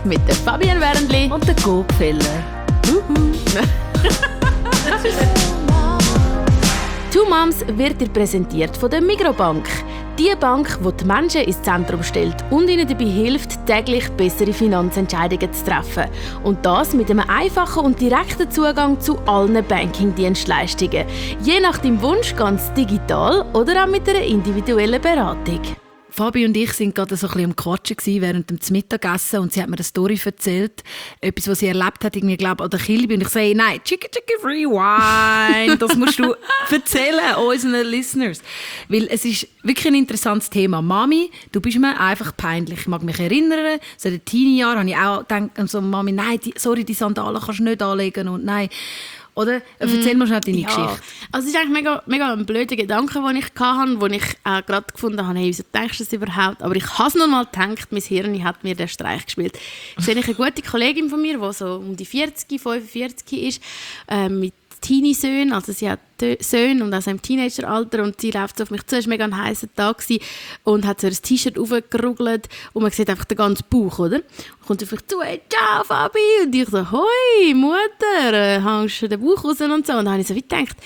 mit der Fabienne Wernli und der Gopfeller. «Two Moms» wird dir präsentiert von der Migros-Bank. Die Bank, die die Menschen ins Zentrum stellt und ihnen dabei hilft, täglich bessere Finanzentscheidungen zu treffen. Und das mit einem einfachen und direkten Zugang zu allen Banking-Dienstleistungen. Je nach deinem Wunsch ganz digital oder auch mit einer individuellen Beratung. Fabi und ich sind gerade so ein bisschen am Quatschen während dem Mittagessen und sie hat mir eine Story erzählt, etwas, was sie erlebt hat, irgendwie glaube an der Kilby, und ich sage, nein, Chicken Rewind, das musst du erzählen unseren Listeners, weil es ist wirklich ein interessantes Thema. Mami, du bist mir einfach peinlich. Ich mag mich erinnern, so in den Teenie-Jahren habe ich auch gedacht, so, Mami, nein, die Sandalen kannst du nicht anlegen und nein. Oder? Erzähl mal schnell deine Geschichte. Also es ist eigentlich mega ein blöder Gedanke, den ich hatte, wo ich gerade gefunden habe, hey, wieso denkst du das überhaupt? Aber ich habe es noch mal gedacht, mein Hirn hat mir den Streich gespielt. Ich sehe eine gute Kollegin von mir, die so um die 40, 45 ist, mit Teenie-Söhnen, also sie hat Söhne und also im Teenageralter, und sie läuft so auf mich zu, es war mega ein heißer Tag und hat so ein T-Shirt aufgeruggelt und man sieht einfach den ganzen Bauch, oder? Und kommt auf mich zu, hey, ciao Fabi, und ich so, hoi Mutter, hängst du den Bauch raus und so, und dann habe ich so wie gedacht,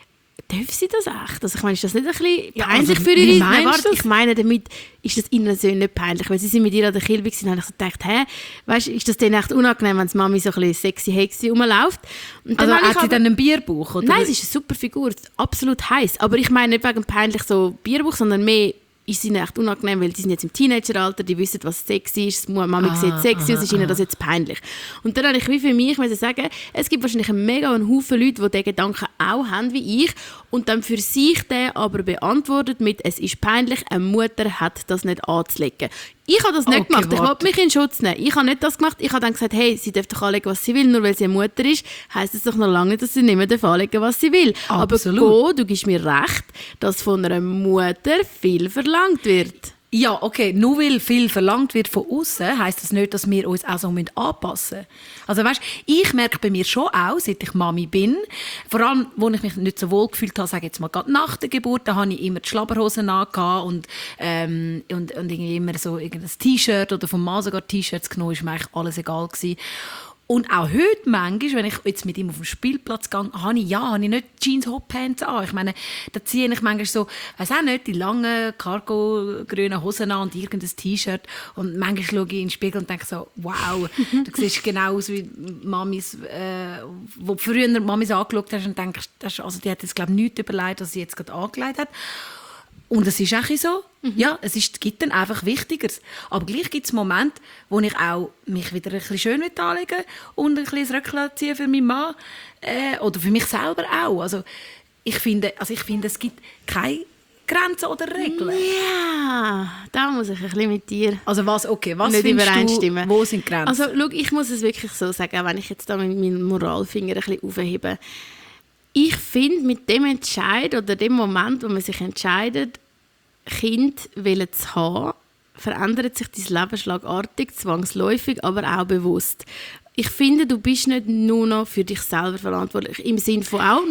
darf sie das echt? Also ich meine, ist das nicht ein bisschen peinlich für ihre? Nein, ich meine, damit ist das ihren Söhnen nicht peinlich, weil sie sind mit ihr an der Kilby gewesen, und habe ich so gedacht, weißt, ist das denen echt unangenehm, wenn die Mami so ein bisschen sexy hexy rumläuft? Und also hat sie dann einen Bierbauch? Oder? Nein, sie ist eine super Figur, absolut heiß. Aber ich meine nicht wegen peinlich so Bierbauch, sondern mehr ist ihnen echt unangenehm, weil die sind jetzt im Teenageralter, die wissen, was sexy ist, Mami sieht sexy aus, ist ihnen das jetzt peinlich. Und dann habe ich wie für mich sagen, es gibt wahrscheinlich einen Haufen Leute, die diesen Gedanken auch haben wie ich und dann für sich den aber beantwortet mit, es ist peinlich, eine Mutter hat das nicht anzulegen. Ich habe das nicht gemacht, ich wollte mich in Schutz nehmen. Ich habe nicht das gemacht, ich habe dann gesagt, hey, sie darf doch anlegen, was sie will, nur weil sie eine Mutter ist, heisst es doch noch lange nicht, dass sie nicht mehr anlegen darf, was sie will. Absolut. Aber du gibst mir recht, dass von einer Mutter viel verlangt wird. Ja, okay, nur weil viel verlangt wird von außen, heisst das nicht, dass wir uns auch so anpassen müssen. Also weißt, ich merke bei mir schon auch, seit ich Mami bin, vor allem, wo ich mich nicht so wohl gefühlt habe, sage jetzt mal gerade nach der Geburt, da habe ich immer die Schlabberhosen angehabt und irgendwie immer so irgendein T-Shirt oder vom Mann sogar T-Shirts genommen, ist mir eigentlich alles egal gewesen. Und auch heute manchmal, wenn ich jetzt mit ihm auf den Spielplatz gehe, habe ich nicht Jeans-Hotpants an. Ich meine, da ziehe ich manchmal so, weiss auch nicht, die langen, cargo-grünen Hosen an und irgendein T-Shirt. Und manchmal schaue ich in den Spiegel und denke so, wow, du siehst genau aus wie Mamis, wo du früher Mamis angeschaut hast und denkst, also die hat jetzt, glaube ich, nichts überlegt, was sie jetzt gerade angelegt hat. Und es ist auch so, ja, es gibt dann einfach Wichtigeres. Aber gleich gibt es Momente, wo ich auch mich wieder ein bisschen schön anlegen will und ein bisschen das Röckchen ziehen für meinen Mann. Oder für mich selber auch. Also ich finde, es gibt keine Grenzen oder Regeln. Ja, da muss ich ein bisschen mit dir was nicht übereinstimmen. Wo sind Grenzen? Also schau, ich muss es wirklich so sagen, auch wenn ich jetzt da mit meinem Moralfinger ein bisschen aufhebe. Ich finde, mit dem Entscheid oder dem Moment, wo man sich entscheidet, Kind zu haben, verändert sich dein Leben schlagartig, zwangsläufig, aber auch bewusst. Ich finde, du bist nicht nur noch für dich selber verantwortlich. Im Sinne von auch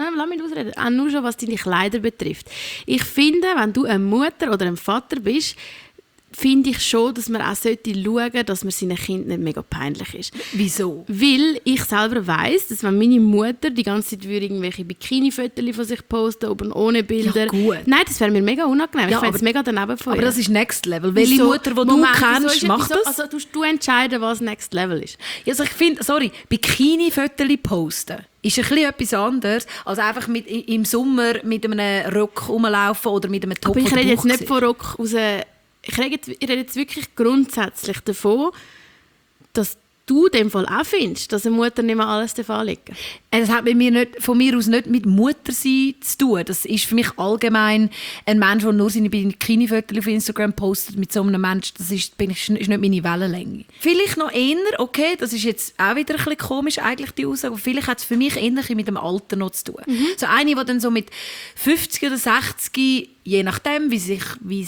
nur schon, was deine Kleider betrifft. Ich finde, wenn du eine Mutter oder ein Vater bist, finde ich schon, dass man auch schauen sollte, dass man seinen Kindern nicht mega peinlich ist. Wieso? Weil ich selber weiss, dass wenn meine Mutter die ganze Zeit irgendwelche Bikini-Fotos von sich posten, aber ohne Bilder. Ja, gut. Nein, das wäre mir mega unangenehm. Ja, ich fände es mega daneben von ihr. Aber das ist Next Level. Welche Mutter, die du kennst, macht das? Also du entscheiden, was Next Level ist. Ja, also ich finde, Bikini-Fotos posten ist ein bisschen etwas anderes, als einfach im Sommer mit einem Rock rumlaufen oder mit einem Top. Aber ich rede jetzt nicht von Rock aus. Ich rede jetzt wirklich grundsätzlich davon, dass du in dem Fall auch findest, dass eine Mutter nicht mehr alles anlegen darf. Das hat von mir aus nicht mit Muttersein zu tun. Das ist für mich allgemein ein Mensch, der nur seine Bikini-Fotos auf Instagram postet. Mit so einem Mensch, das ist nicht meine Wellenlänge. Vielleicht noch eher, okay, das ist jetzt auch wieder ein bisschen komisch, eigentlich die Aussage, aber vielleicht hat es für mich eher mit dem Alter noch zu tun. So eine, die dann so mit 50 oder 60, je nachdem, wie sich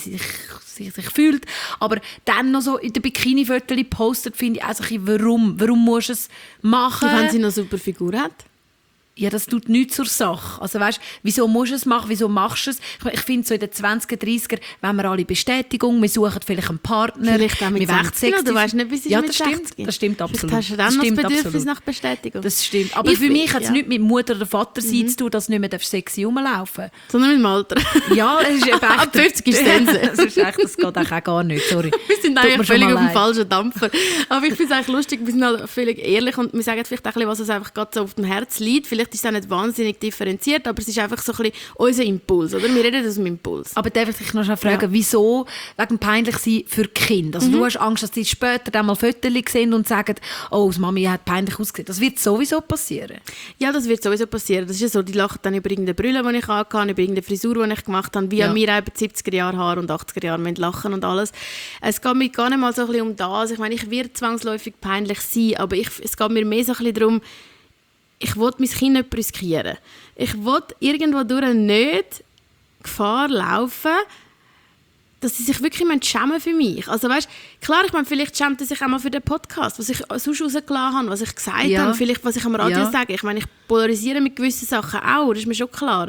fühlt, aber dann noch so in den Bikini-Fotos postet, finde ich also, warum musst du es machen? Wenn sie noch eine super Figur hat. Ja, das tut nichts zur Sache. Also weißt, wieso musst du es machen, wieso machst du es? Ich finde so in den 20er, 30er, wenn wir alle Bestätigung, wir suchen vielleicht einen Partner. Vielleicht auch mit 60, du weißt nicht, wie es ist mit 60. Das stimmt absolut. Vielleicht hast du dann noch das Bedürfnis nach Bestätigung. Das stimmt. Aber für mich hat es nichts mit Mutter- oder Vatersein zu tun, dass du nicht mehr sexy rumlaufen darfst. Sondern mit dem Alter. Ja, das ist eben ab 50 ist das geht auch gar nicht, sorry. Wir sind eigentlich völlig auf dem falschen Dampfer. Aber ich finde es eigentlich lustig, wir sind halt völlig ehrlich und wir sagen vielleicht auch ein bisschen, was uns einfach gerade so auf dem Herz liegt. Vielleicht ist es auch nicht wahnsinnig differenziert, aber es ist einfach so ein bisschen unser Impuls, oder? Wir reden aus dem Impuls. Aber darf ich dich noch fragen, wieso wegen peinlich sein für Kinder? Also du hast Angst, dass die später dann mal Fotos sehen und sagen, oh, die Mami hat peinlich ausgesehen. Das wird sowieso passieren. Ja, das wird sowieso passieren. Das ist ja so, die lachen dann über irgendeine Brille, die ich hatte, über irgendeine Frisur, die ich gemacht habe, wie an mir eben 70er-Jahre-Haar und 80er-Jahre lachen und alles. Es geht mir gar nicht mal so ein bisschen um das. Ich meine, ich werde zwangsläufig peinlich sein, aber es geht mir mehr so ein bisschen darum, ich will mein Kind nicht riskieren. Ich will irgendwo durch nicht Gefahr laufen, dass sie sich wirklich schämen für mich. Also weißt, klar, ich meine, vielleicht schämt er sich auch mal für den Podcast, was ich sonst rausgelassen habe, was ich gesagt habe, vielleicht was ich am Radio sage. Ich meine, ich polarisiere mit gewissen Sachen auch, das ist mir schon klar.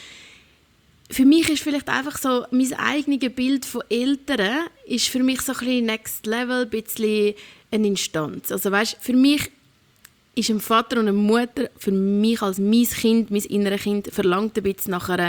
Für mich ist vielleicht einfach so, mein eigenes Bild von Eltern ist für mich so ein bisschen Next Level, ein bisschen eine Instanz. Also weißt, für mich ist ein Vater und eine Mutter, für mich als mein Kind, mein inneres Kind, verlangt ein bisschen nach einer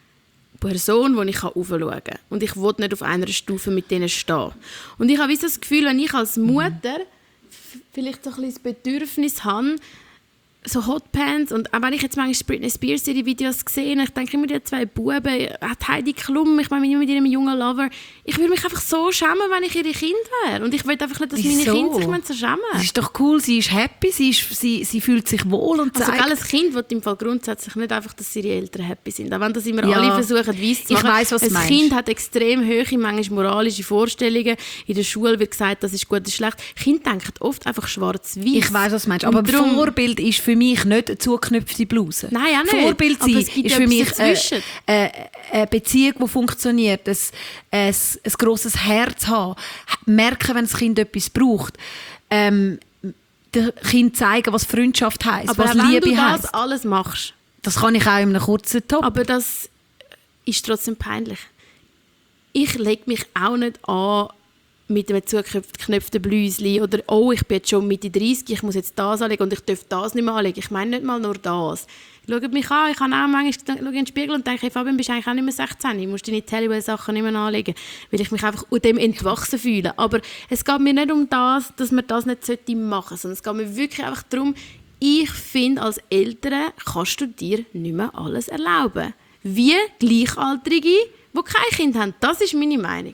Person, die ich aufschauen kann. Und ich will nicht auf einer Stufe mit denen stehen. Und ich habe das Gefühl, wenn ich als Mutter vielleicht so ein bisschen das Bedürfnis habe, so Hotpants, und auch wenn ich jetzt manchmal Britney Spears die Videos sehe, ich denke immer, die zwei Buben, auch Heidi Klum, ich meine mit ihrem jungen Lover, ich würde mich einfach so schämen, wenn ich ihre Kind wäre. Und ich will einfach nicht, dass meine Kinder sich so schämen. Das ist doch cool, sie ist happy, sie fühlt sich wohl und zeigt... Also ein Kind will im Fall grundsätzlich nicht einfach, dass ihre Eltern happy sind. Auch wenn das immer alle versuchen, weiss zu machen. Ich weiss, was du meinst. Ein Kind hat extrem hohe, manchmal moralische Vorstellungen. In der Schule wird gesagt, das ist gut, das ist schlecht. Kinder denken oft einfach schwarz-weiß. Ich weiss, was du meinst. Aber Vorbild ist für mich nicht eine zugeknüpfte Bluse. Nein, auch nicht. Vorbild sein ist für mich eine Beziehung, die funktioniert. Ein grosses Herz haben. Merken, wenn das Kind etwas braucht. Dem Kind zeigen, was Freundschaft heisst, was Liebe heisst. Aber wenn du das alles machst. Das kann ich auch in einem kurzen Top. Aber das ist trotzdem peinlich. Ich lege mich auch nicht an mit einem zugeknöpften Blüsli oder «Oh, ich bin jetzt schon Mitte 30, ich muss jetzt das anlegen und ich darf das nicht mehr anlegen.» Ich meine nicht mal nur das. Schaut mich an, ich habe auch manchmal in den Spiegel und denke, hey, Fabian, bist eigentlich auch nicht mehr 16, ich muss deine Tellywell-Sachen nicht mehr anlegen, weil ich mich einfach dem entwachsen fühle. Aber es geht mir nicht um das, dass man das nicht machen sollte, sondern es geht mir wirklich einfach darum, ich finde, als Eltern kannst du dir nicht mehr alles erlauben. Wie Gleichaltrige, die kein Kind haben. Das ist meine Meinung.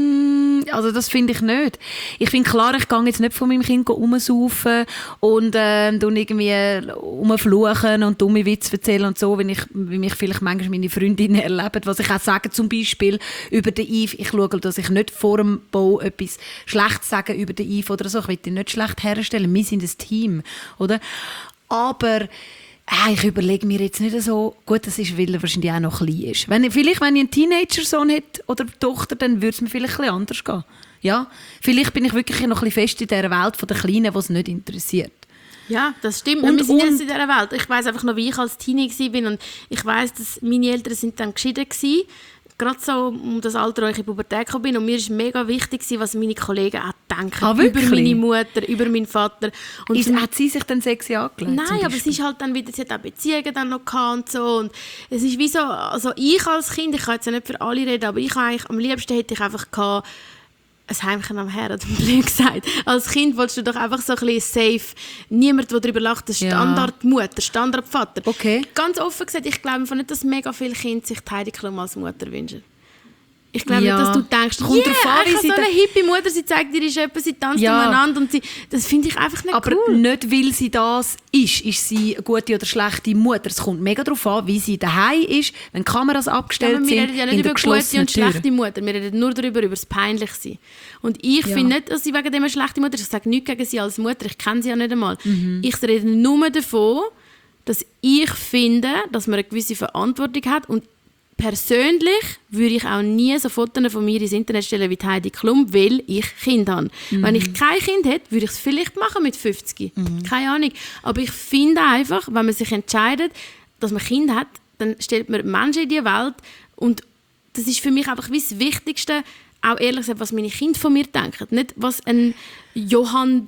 Also das finde ich nicht. Ich finde klar, ich gehe jetzt nicht von meinem Kind rumsaufen und irgendwie rumfluchen und dumme Witze erzählen und so, wie mich vielleicht manchmal meine Freundinnen erleben. Was ich auch sage, zum Beispiel über den Yves. Ich schaue, dass ich nicht vor dem Bau etwas Schlechtes sage über den Yves oder so. Ich will ihn nicht schlecht herstellen. Wir sind ein Team, oder? Aber ich überlege mir jetzt nicht so, gut, das ist, weil er wahrscheinlich auch noch klein ist. Wenn ich einen Teenager-Sohn hätte oder Tochter, dann würde es mir vielleicht ein bisschen anders gehen. Ja? Vielleicht bin ich wirklich noch ein bisschen fest in dieser Welt der Kleinen, die es nicht interessiert. Ja, das stimmt. Wir sind jetzt in dieser Welt. Ich weiss einfach noch, wie ich als Teenie war und ich weiss, dass meine Eltern sind dann geschieden waren. Gerade so um das Alter, als ich in die Pubertät gekommen bin. Und mir war mega wichtig, was meine Kollegen auch denken. Über meine Mutter, über meinen Vater. Und hat sie sich dann sexy angelegt? Nein, aber es ist halt dann wieder, sie hat auch Beziehungen dann noch gehabt und so. Und es ist wie so, also ich als Kind, ich kann jetzt ja nicht für alle reden, aber ich eigentlich, am liebsten hätte ich einfach gehabt, ein Heimchen am Herd, hat blöd gesagt. Als Kind wolltest du doch einfach so ein bisschen safe, niemand, der darüber lacht, das Standardmutter, Standardvater. Okay. Ganz offen gesagt, ich glaube nicht, dass mega viele Kinder sich Heidi Klum als Mutter wünschen. Ich glaube nicht, dass du denkst, ich habe so eine hippie Mutter, sie zeigt dir etwas, sie tanzt umeinander und das finde ich einfach nicht aber cool. Aber nicht, weil sie das ist sie eine gute oder schlechte Mutter. Es kommt mega darauf an, wie sie daheim ist, wenn Kameras abgestellt sind. Wir reden ja nicht über gute und schlechte Mutter, wir reden nur darüber, über das Peinlichsein. Und ich finde nicht, dass sie wegen dem eine schlechte Mutter ist. Ich sage nichts gegen sie als Mutter, ich kenne sie ja nicht einmal. Ich rede nur davon, dass ich finde, dass man eine gewisse Verantwortung hat und persönlich würde ich auch nie so Fotos von mir ins Internet stellen wie Heidi Klum, weil ich Kind habe. Wenn ich kein Kind hätte, würde ich es vielleicht machen mit 50. Keine Ahnung. Aber ich finde einfach, wenn man sich entscheidet, dass man Kind hat, dann stellt man Menschen in die Welt und das ist für mich einfach wie das Wichtigste, auch ehrlich gesagt, was meine Kinder von mir denken. Nicht, was ein Johann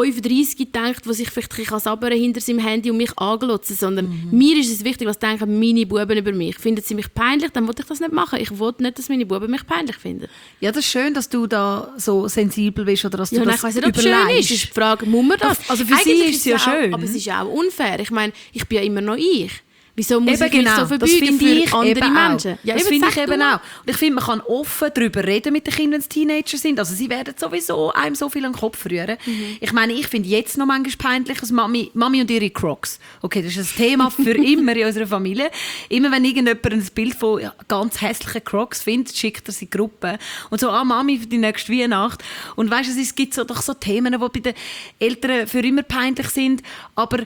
35 denkt, der sich vielleicht ein bisschen sabbern hinter seinem Handy und mich anglotzen, sondern mir ist es wichtig, was denken meine Buben über mich. Finden sie mich peinlich, dann will ich das nicht machen. Ich will nicht, dass meine Buben mich peinlich finden. Ja, das ist schön, dass du da so sensibel bist oder dass du das ich weiss nicht, ob es schön ist. Es ist die Frage, muss man das? Also für sie ist es ja schön. Aber es ist ja auch unfair. Ich meine, ich bin ja immer noch ich. Wieso muss eben ich mich so verbeugen für andere Menschen? Ja, das finde ich eben auch. Und ich finde, man kann offen darüber reden mit den Kindern, wenn sie Teenager sind. Also sie werden sowieso einem so viel an den Kopf rühren. Ich meine, ich finde jetzt noch manchmal peinlich, dass Mami und ihre Crocs. Okay, das ist ein Thema für immer in unserer Familie. Immer wenn irgendjemand ein Bild von ganz hässlichen Crocs findet, schickt er sie in die Gruppe. Und so, Mami, für die nächste Weihnacht. Und weißt du, es gibt doch so Themen, die bei den Eltern für immer peinlich sind. Aber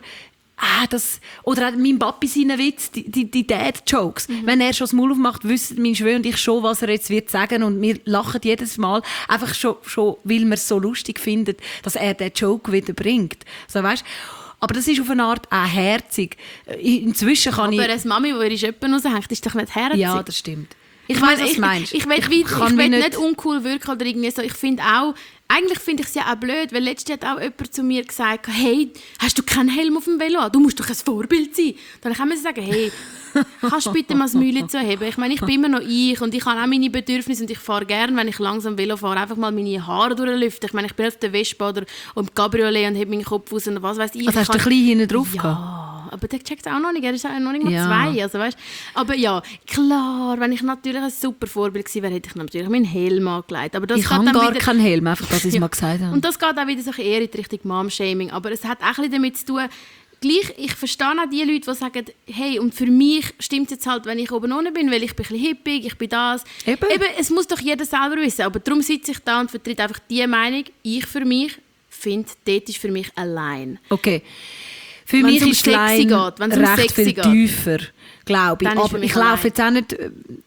oder auch mein Papi seinen Witz, die Dad-Jokes. Wenn er schon das Maul aufmacht, wissen mein Schwör und ich schon, was er jetzt wird sagen. Und wir lachen jedes Mal, einfach schon weil wir es so lustig finden, dass er den Joke wieder bringt. So, weißt? Aber das ist auf eine Art auch herzig. Inzwischen kann aber eine Mami, die ihre Schöppen raushängt, ist doch nicht herzig? Ja, das stimmt. Ich weiss, was du meinst. Ich will nicht uncool wirken oder irgendwie so. Ich finde auch, eigentlich finde ich es ja auch blöd, weil letztens hat auch jemand zu mir gesagt, hey, hast du keinen Helm auf dem Velo? Du musst doch ein Vorbild sein. Dann kann man sagen, hey, kannst du bitte mal das Mäuschen zuheben? Ich meine, ich bin immer noch ich und ich habe auch meine Bedürfnisse und ich fahre gerne, wenn ich langsam Velo fahre, einfach mal meine Haare durchlüften. Ich meine, ich bin auf der Vespa oder im Cabriolet und habe meinen Kopf raus und was weiss ich. Also hast du ein bisschen hinten drauf gehabt? Aber der checkt es auch noch nicht. Er ist auch noch nicht mal 2. Also, weißt? Aber ja, klar, wenn ich natürlich ein super Vorbild gewesen wäre, hätte ich natürlich meinen Helm angelegt. Aber das ich habe gar keinen Helm, einfach, dass ich es mal gesagt habe. Und das geht auch wieder so eher in die Richtung Mom-Shaming. Aber es hat auch ein bisschen damit zu tun, ich verstehe auch die Leute, die sagen, hey, und für mich stimmt es jetzt halt, wenn ich oben ohne bin, weil ich bin ein bisschen hippig, ich bin das. Eben, es muss doch jeder selber wissen. Aber darum sitze ich da und vertrete einfach die Meinung, ich für mich finde, dort ist für mich allein. Okay. Für mich ist die Line recht viel tiefer, glaube ich. Aber ich laufe jetzt auch nicht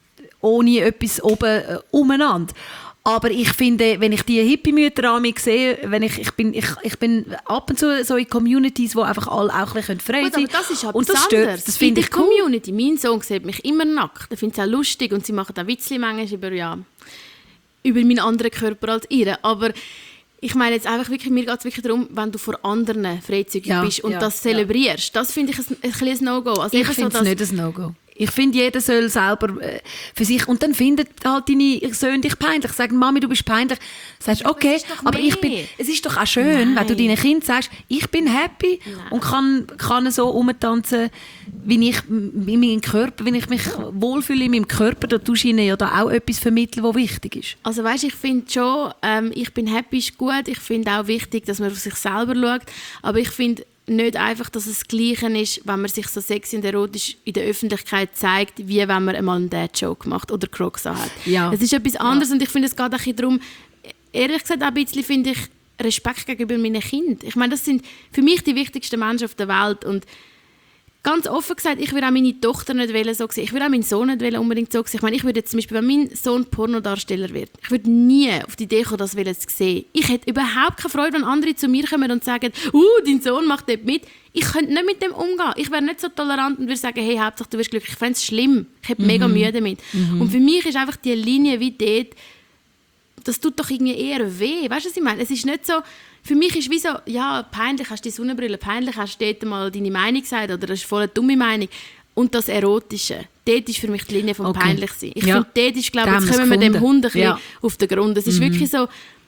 ohne etwas oben umeinander. Aber ich finde, wenn ich die Hippie-Mütter an mich sehe, ich bin ab und zu so in Communities, wo einfach alle auch ein bisschen frei sein können. Das ist etwas anderes. Das finde ich cool. Community. Mein Sohn sieht mich immer nackt. Er findet es auch lustig und sie machen auch Witzchen manchmal über meinen anderen Körper als ihre. Aber ich meine jetzt einfach wirklich, mir geht es wirklich darum, wenn du vor anderen freizügig bist und das zelebrierst. Das finde ich ein bisschen ein No-Go. Also ich finde es nicht ein No-Go. Ich finde, jeder soll selber für sich... Und dann finden halt deine Söhne dich peinlich. Sagen, Mami, du bist peinlich. Sagst, okay, aber es ist doch auch schön, wenn du deinen Kindern sagst, ich bin happy und kann so rumtanzen, wie ich in meinem Körper, wenn ich mich wohlfühle in meinem Körper. Da tust du ihnen ja da auch etwas vermitteln, was wichtig ist. Also weißt, ich finde schon, ich bin happy ist gut. Ich finde auch wichtig, dass man auf sich selber schaut. Aber ich finde nicht einfach, dass es das Gleiche ist, wenn man sich so sexy und erotisch in der Öffentlichkeit zeigt, wie wenn man einmal einen Dad-Joke macht oder Crocs hat. Ja. Es ist etwas anderes und ich finde, es geht auch ein bisschen darum, ehrlich gesagt auch ein bisschen, finde ich, Respekt gegenüber meinen Kindern. Ich meine, das sind für mich die wichtigsten Menschen auf der Welt und ganz offen gesagt, ich würde auch meine Tochter nicht so sehen. Ich würde auch meinen Sohn nicht unbedingt so sehen. Ich meine, ich würde jetzt zum Beispiel, wenn mein Sohn Pornodarsteller wird, ich würde nie auf die Idee kommen, das zu sehen. Ich hätte überhaupt keine Freude, wenn andere zu mir kommen und sagen, dein Sohn macht dort mit. Ich könnte nicht mit dem umgehen. Ich wäre nicht so tolerant und würde sagen, hey, Hauptsache du wirst glücklich. Ich fände es schlimm. Ich hätte mega Mühe damit. Und für mich ist einfach die Linie wie dort, das tut doch irgendwie eher weh. Weißt du, was ich meine? Es ist nicht so, für mich ist es wie so, ja, peinlich hast du die Sonnenbrille, peinlich hast du dort mal deine Meinung gesagt oder das ist voll eine dumme Meinung. Und das Erotische, dort ist für mich die Linie vom Peinlichsein. Ich finde, dort ist, glaube ich, jetzt kommen wir dem Hund ein bisschen auf den Grund. Es ist wirklich so,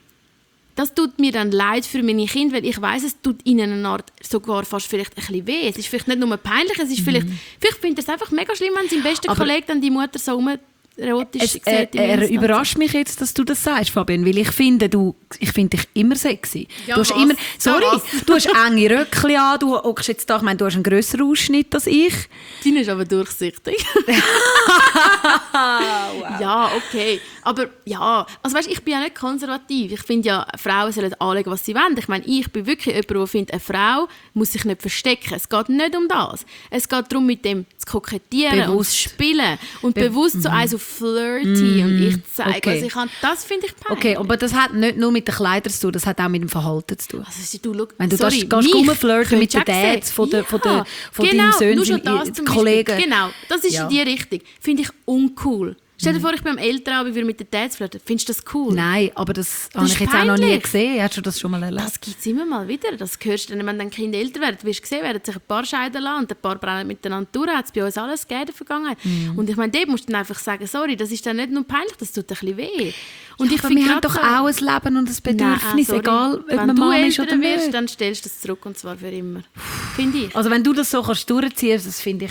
das tut mir dann leid für meine Kinder, weil ich weiss, es tut ihnen eine Art sogar fast vielleicht ein bisschen weh. Es ist vielleicht nicht nur peinlich, es ist vielleicht findet es einfach mega schlimm, wenn sein bester Kollege dann die Mutter so erotisch sieht. Er überrascht mich jetzt, dass du das sagst, Fabienne, weil ich finde dich immer sexy. Ja, du hast immer, du hast enge Röckchen an, du hockst jetzt da, ich meine, du hast einen grösseren Ausschnitt als ich. Deine ist aber durchsichtig. Wow. Ja, okay. Aber ja, also weißt, ich bin ja nicht konservativ. Ich finde ja, Frauen sollen anlegen, was sie wollen. Ich meine, ich bin wirklich jemand, der findet, eine Frau muss sich nicht verstecken. Es geht nicht um das. Es geht darum, mit dem zu kokettieren und zu spielen. Und bewusst so so flirty und ich zeige, was ich kann. Das finde ich peinlich. Okay, aber das hat nicht nur mit den Kleidern zu tun, das hat auch mit dem Verhalten zu tun. Also, du, wenn du gehst rumflirten mit den Dads von deinen Söhnen, Kollegen. Genau, das ist in die Richtung. Finde ich uncool. Stell dir vor, ich bin am Elternabend mit den Dads flirten. Findest du das cool? Nein, aber das habe ich jetzt auch noch nie gesehen. Hast du das schon mal erlebt? Das gibt es immer mal wieder. Das hörst du dann, wenn dein Kind älter wird. Du wirst gesehen, werden sich ein paar scheiden lassen und ein paar brennen miteinander durch. Hat es bei uns alles gegeben in der Vergangenheit. Und ich meine, dort musst du dann einfach sagen, sorry, das ist dann nicht nur peinlich, das tut ein bisschen weh. Und ja, wir haben doch auch ein Leben und ein Bedürfnis, egal ob man Mann ist oder nicht. Dann stellst du das zurück und zwar für immer. Finde ich. Also wenn du das so kannst durchziehen, das finde ich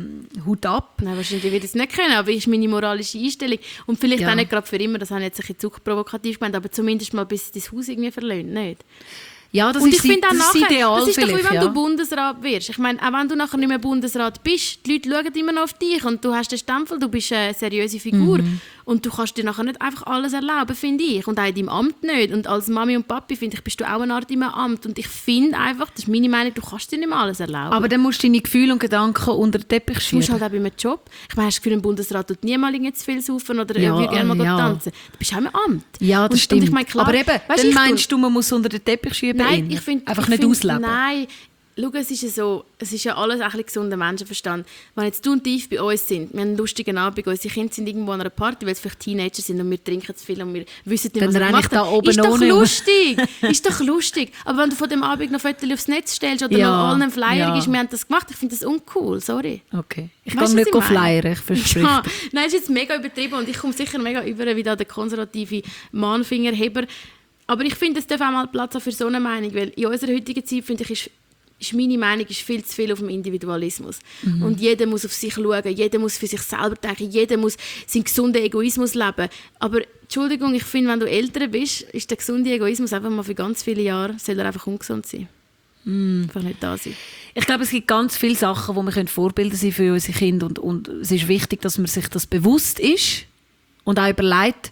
Hut ab. Nein, wahrscheinlich würde ich es nicht können, aber das ist meine moralische Einstellung. Und vielleicht auch nicht gerade für immer, das habe ich jetzt ein bisschen zu provokativ gemeint, aber zumindest mal bis dein Haus irgendwie verlöhnt, nicht? Ja, das und ist, ich finde auch das nachher, ideal. Das ist doch wie wenn ja. du Bundesrat wirst. Ich meine, auch wenn du nachher nicht mehr Bundesrat bist, die Leute schauen immer noch auf dich und du hast den Stempel, du bist eine seriöse Figur. Und du kannst dir nachher nicht einfach alles erlauben, finde ich. Und auch in deinem Amt nicht. Und als Mami und Papi, finde ich, bist du auch eine Art in einem Amt. Und ich finde einfach, das ist meine Meinung, du kannst dir nicht mehr alles erlauben. Aber dann musst du deine Gefühle und Gedanken unter den Teppich schieben. Du musst halt auch bei einem Job. Ich meine, hast du das Gefühl, ein Bundesrat tut niemals zu viel saufen oder würde gerne mal tanzen. Du bist auch im Amt. Ja, das stimmt. Und ich meine, klar, aber eben, dann meinst du, man muss unter den Teppich schieben? Nein, ich finde... Einfach nicht ausleben? Nein. Schau, es ist ja alles ein bisschen gesunder Menschenverstand. Wenn jetzt du und Yves bei uns sind, wir haben einen lustigen Abend, unsere Kinder sind irgendwo an einer Party, weil sie vielleicht Teenager sind und wir trinken zu viel und wir wissen nicht, was wir machen. Da oben ist doch lustig! Ist doch lustig. Aber wenn du von dem Abend noch Fotos aufs Netz stellst oder noch allen einen Flyer gibst, wir haben das gemacht, ich finde das uncool, sorry. Okay. Ich kann nicht flyern, ich verspreche. Ja, nein, es ist jetzt mega übertrieben und ich komme sicher mega über wie da der konservative Mahnfingerheber. Aber ich finde, es darf auch mal Platz haben für so eine Meinung, weil in unserer heutigen Zeit, finde ich, ist meine Meinung ist viel zu viel auf dem Individualismus. Und jeder muss auf sich schauen, jeder muss für sich selber denken, jeder muss seinen gesunden Egoismus leben. Aber Entschuldigung, ich finde, wenn du älter bist, ist der gesunde Egoismus einfach mal für ganz viele Jahre, soll er einfach ungesund sein. Einfach nicht da sein. Ich glaube, es gibt ganz viele Sachen, wo wir Vorbilder sein für unsere Kinder und es ist wichtig, dass man sich das bewusst ist und auch überlegt,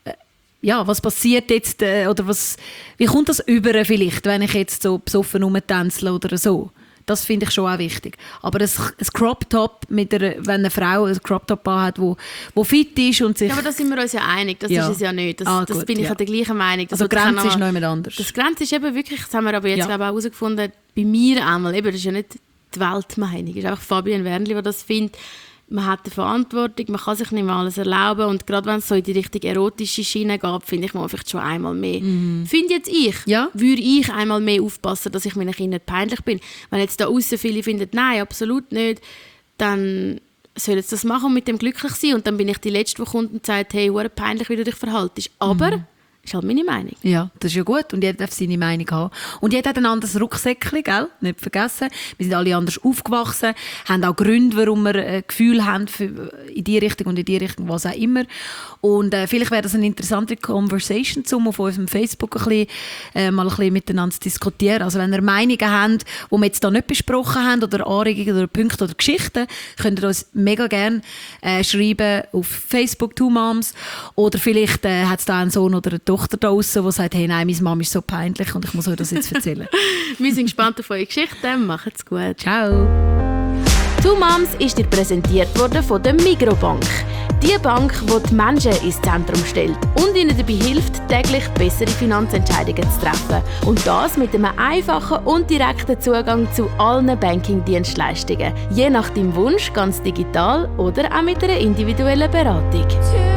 ja, was passiert jetzt oder wie kommt das über vielleicht, wenn ich jetzt so besoffen rumtänzle oder so. Das finde ich schon auch wichtig. Aber ein Crop-Top, wenn eine Frau ein Crop-Top hat, wo fit ist und sich... Ja, aber da sind wir uns ja einig, das ist es ja nicht. Das bin ich an der gleichen Meinung. Also Grenze ist noch jemand anders. Das Grenze ist eben wirklich, das haben wir aber jetzt glaube ich, auch herausgefunden, bei mir einmal, eben, das ist ja nicht die Weltmeinung, es ist einfach Fabian Wernli, der das findet. Man hat eine Verantwortung, man kann sich nicht mehr alles erlauben und gerade wenn es so in die richtige erotische Schiene geht, finde ich mal vielleicht schon einmal mehr. Finde jetzt würde ich einmal mehr aufpassen, dass ich meinen Kindern nicht peinlich bin. Wenn jetzt da außen viele finden, nein, absolut nicht, dann sollen sie das machen und mit dem glücklich sein und dann bin ich die Letzte, die kommt und sagt, hey, hure peinlich, wie du dich verhaltest. Aber das ist halt meine Meinung. Ja, das ist ja gut und jeder darf seine Meinung haben. Und jeder hat ein anderes Rucksäckchen, gell? Nicht vergessen. Wir sind alle anders aufgewachsen, haben auch Gründe, warum wir ein Gefühl haben in die Richtung und in die Richtung, was auch immer. Und vielleicht wäre das eine interessante Conversation, um auf unserem Facebook mal ein bisschen miteinander zu diskutieren. Also wenn ihr Meinungen habt, die wir jetzt da nicht besprochen haben oder Anregungen oder Punkte oder Geschichten, könnt ihr uns mega gerne schreiben auf Facebook, Two Moms. Oder vielleicht hat es da einen Sohn oder eine Tochter da draussen, die sagt, hey, nein, meine Mama ist so peinlich und ich muss euch das jetzt erzählen. Wir sind gespannt auf eure Geschichten. Macht's gut. Ciao. Two Moms ist dir präsentiert worden von der Migros-Bank. Die Bank, die die Menschen ins Zentrum stellt und ihnen dabei hilft, täglich bessere Finanzentscheidungen zu treffen. Und das mit einem einfachen und direkten Zugang zu allen Banking-Dienstleistungen. Je nach deinem Wunsch ganz digital oder auch mit einer individuellen Beratung.